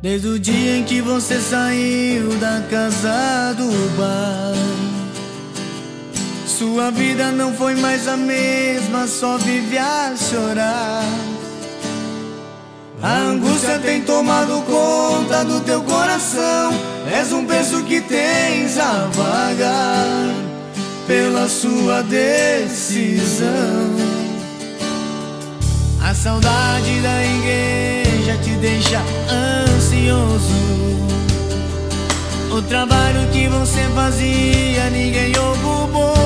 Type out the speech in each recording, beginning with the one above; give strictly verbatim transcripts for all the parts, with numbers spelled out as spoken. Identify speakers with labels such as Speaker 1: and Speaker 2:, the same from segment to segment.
Speaker 1: Desde o dia em que você saiu da casa do bar, sua vida não foi mais a mesma, só vive a chorar. A angústia tem tomado conta do teu coração. És um preço que tens a pagar pela sua decisão. A saudade da igreja te deixa ansioso. O trabalho que você fazia ninguém ocupou.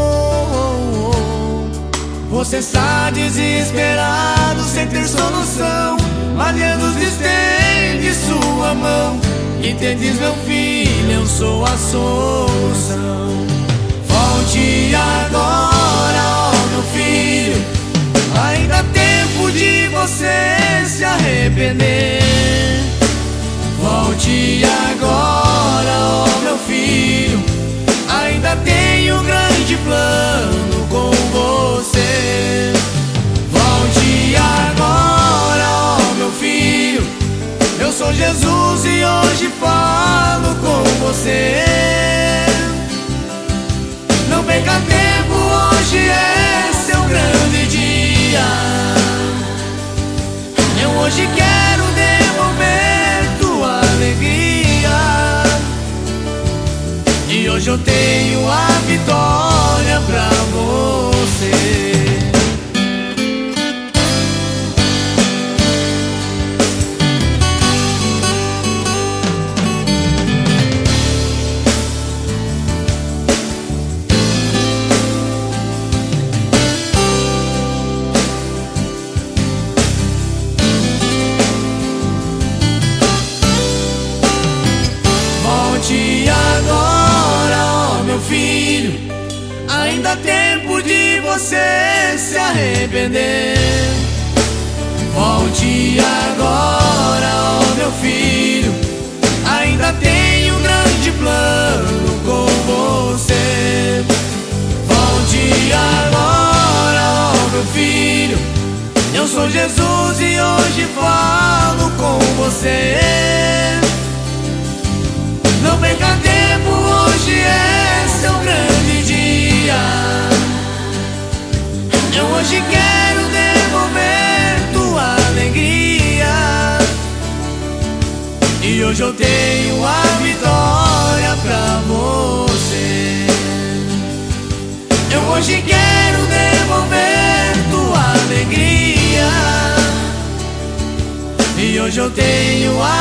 Speaker 1: Você está desesperado sem ter solução, mas Jesus estende sua mão. Entendes, meu filho, eu sou a solução. Volte agora, ó meu filho, ainda há tempo de você se arrepender. Volte agora, ó meu filho, ainda tenho um grande plano com você. Volte agora, ó meu filho, eu sou Jesus e hoje falo com você. Não perca tempo, hoje é seu grande dia. Eu hoje quero devolver tua alegria, e hoje eu tenho a vitória pra você. Volte agora, ó meu filho, ainda há tempo de você se arrepender. Volte agora, ó meu filho, ainda tenho um grande plano com você. Volte agora, ó meu filho, eu sou Jesus e hoje falo com você. Não perca tempo, hoje é seu grande dia. Eu hoje quero devolver tua alegria, e hoje eu tenho a vitória pra você. Eu hoje quero devolver tua alegria, e hoje eu tenho a